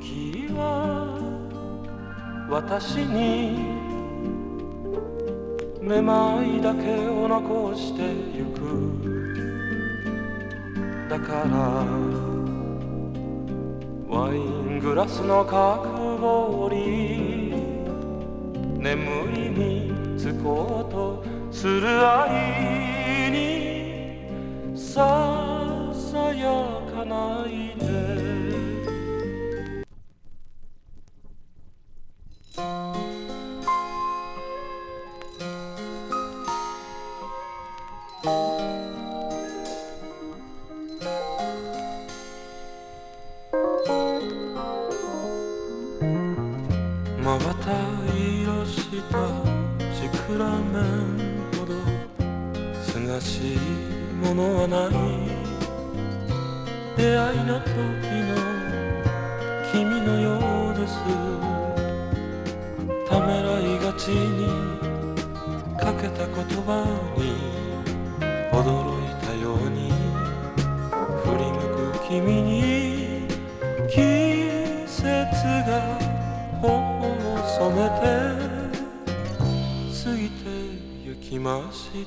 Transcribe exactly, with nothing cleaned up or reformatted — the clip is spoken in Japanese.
雪は私にめまいだけを残してゆく。だからワイングラスの角氷眠りにつこうとする愛にささやかないで。まばたいをしたシクラメンほどすがしいものはない。出会いの時の君のようです。ためらいがちにかけた言葉に驚いたように振り向く君に季節が頬を染めて過ぎてゆきました。